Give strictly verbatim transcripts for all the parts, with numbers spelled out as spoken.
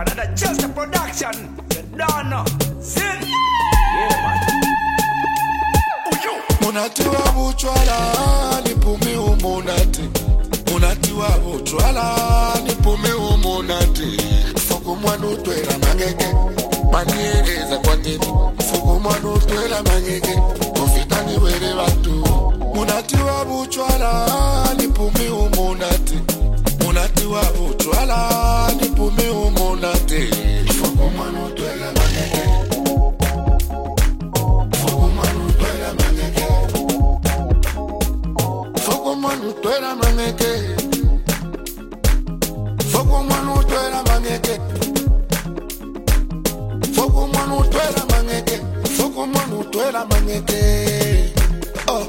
Another just a production. You don't know. See? Yeah, man. Munati wa buchwala nipumi umunati. Munati wa buchwala nipumi umunati. Foko mwanu twera mangeke. Maniereza kwa tini. Foko mwanu twera mangeke. Kofitani were watu. Munati wa buchwala nipumi umunati. Munati wa buchwala nipumi umunati. Foko mwanu twera mangeke. Foko mwanu twera mangeke. Foko mwanu twera mangeke. Foko mwanu twera mangeke. Foko mwanu twera mangeke. Foko mwanu twera mangeke. Oh.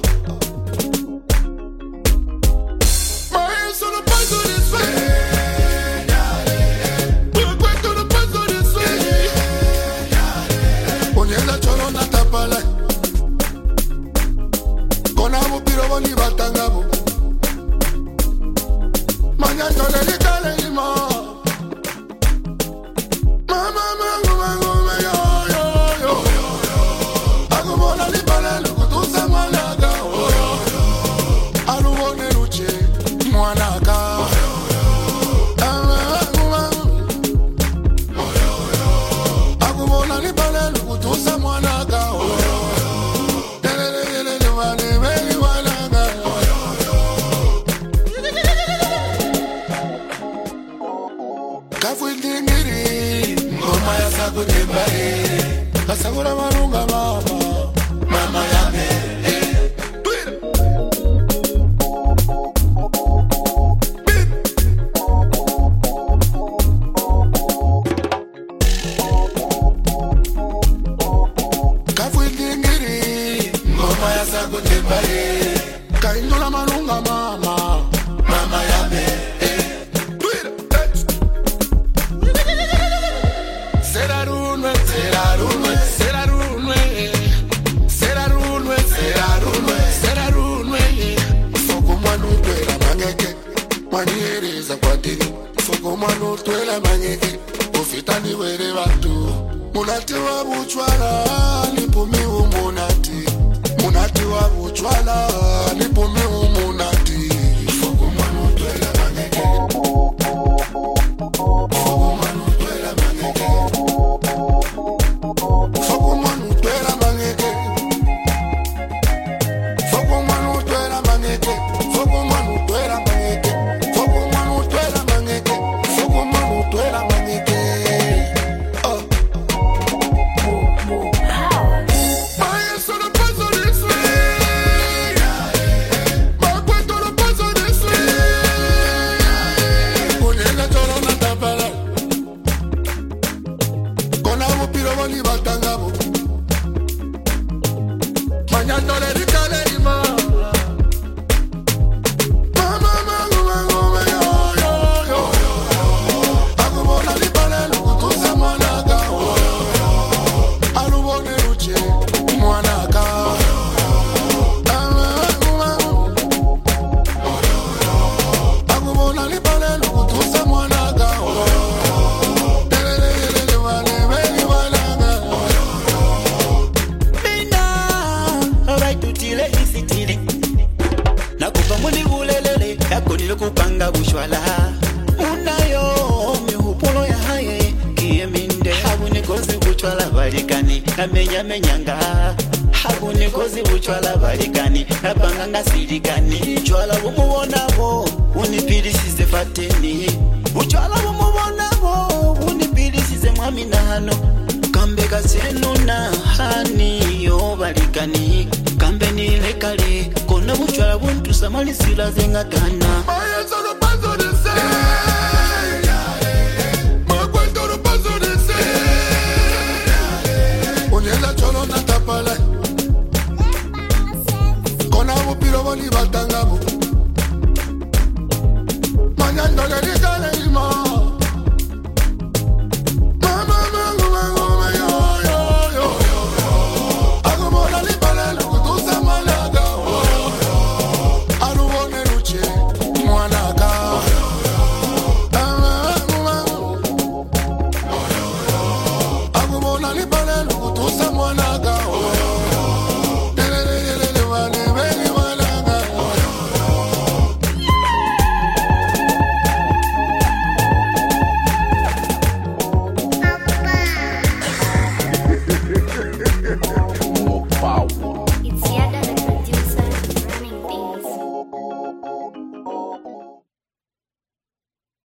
Asagura marunga mama, mama yame. Kafuindingiri, ngoma ya sagote bae. Kaindula marunga mama, mama yame. Serarunwe, serarunwe, serarunwe, serarunwe, serarunwe, serarunwe. Foko mwanu twela mangeke, maniereza kwa dini. Foko mwanu twela mangeke, ufitani were watu. Munati wa buchwala, nipumi umunati. Munati wa buchwala, nipumi umunati. Foko mwanu twela mangeke. Foko mwanu twela mangeke. Foko mwanu twela mangeke. Foko mwanu twela mangeke. Foko mwanu twela mangeke. Foko mwanu twela mangeke. Foko mwanu twela mangeke. Oh. Maya solo paso this way. Makwento lo paso this way. Unyenga choro na tapala. Kona mupiro boni batangabo. Mañana le ricale y ma. Mama mangu mangu me yo yo yo. Agumo na lipale lugu tuza mwanaka. Alubo ne uche mwanaka. Agumo na lipale lugu tuza mwanaka. Lelelelele wale wele walanga. Nakupa muni bulelele, yako nilo kupanga bushwala. Unayo mihupulo ya haye, kie minde. Habu nikozi buchwala balikani, na menya menyanga. Habu nikozi buchwala balikani, na banganga sirikani. Chwala bumuwonabo, unipirisize fateni. Buchwala bumuwonabo, unipirisize mwami na hano. Kambe kasenu na hani yo balikani. Kambe nile kale, kona buchwala buntu samali sila zenga gana. Maya solo paso this way. Makwento lo paso this way. Unyela cholo na tapala. Kona mupiro boni batangabo. Mañana le ricale y ma. Mama mangu mangu me yo yo yo. Agumo na lipale lugu tuza mwanaka. Alubo ne uche mwanaka. samwana